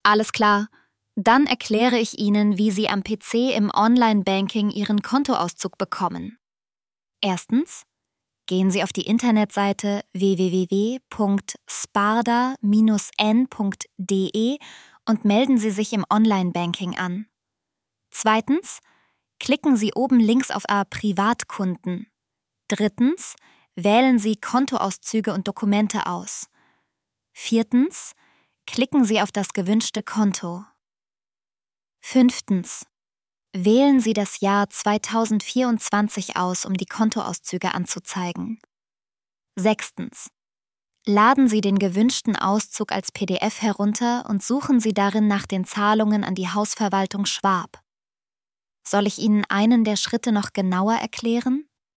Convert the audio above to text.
Alles klar. Dann erkläre ich Ihnen, wie Sie am PC im Online-Banking Ihren Kontoauszug bekommen. Erstens, gehen Sie auf die Internetseite www.sparda-n.de und melden Sie sich im Online-Banking an. Zweitens, klicken Sie oben links auf Privatkunden. Drittens, wählen Sie Kontoauszüge und Dokumente aus. Viertens, klicken Sie auf das gewünschte Konto. Fünftens, wählen Sie das Jahr 2024 aus, um die Kontoauszüge anzuzeigen. Sechstens, laden Sie den gewünschten Auszug als PDF herunter und suchen Sie darin nach den Zahlungen an die Hausverwaltung Schwab. Soll ich Ihnen einen der Schritte noch genauer erklären?